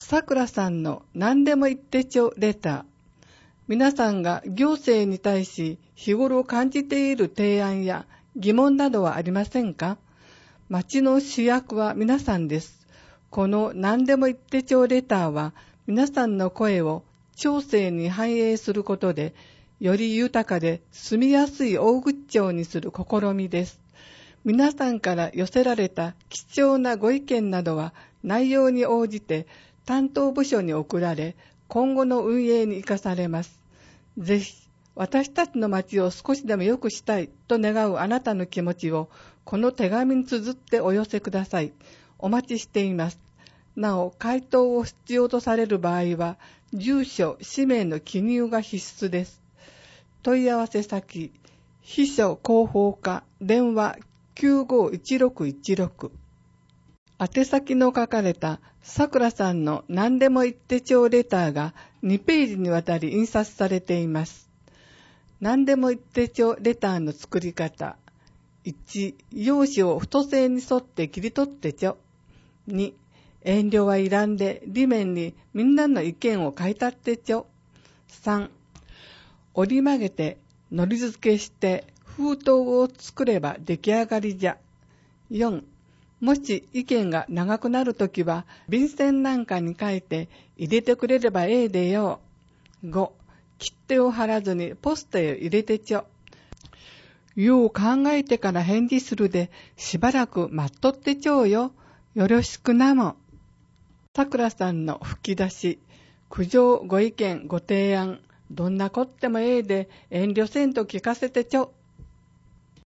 さくらさんの何でも言ってちょレター。皆さんが行政に対し日頃感じている提案や疑問などはありませんか？町の主役は皆さんです。この何でも言ってちょレターは皆さんの声を町政に反映することでより豊かで住みやすい大口町にする試みです。皆さんから寄せられた貴重なご意見などは内容に応じて担当部署に送られ、今後の運営に生かされます。ぜひ、私たちの町を少しでも良くしたいと願うあなたの気持ちを、この手紙に綴ってお寄せください。お待ちしています。なお、回答を必要とされる場合は、住所、氏名の記入が必須です。問い合わせ先、秘書広報課、電話951616。宛先の書かれたさくらさんの何でも言ってちょレターが2ページにわたり印刷されています。何でも言ってちょレターの作り方。1、用紙を太線に沿って切り取ってちょ。2、遠慮はいらんで裏面にみんなの意見を書いたってちょ。3、折り曲げて糊付けして封筒を作れば出来上がりじゃ。4、もし意見が長くなるときは、便箋なんかに書いて入れてくれればええでよ。5、切手を貼らずにポストへ入れてちょ。よう考えてから返事するで、しばらく待っとってちょうよ。よろしくなも。さくらさんの吹き出し、苦情、ご意見、ご提案、どんなこってもええで遠慮せんと聞かせてちょ。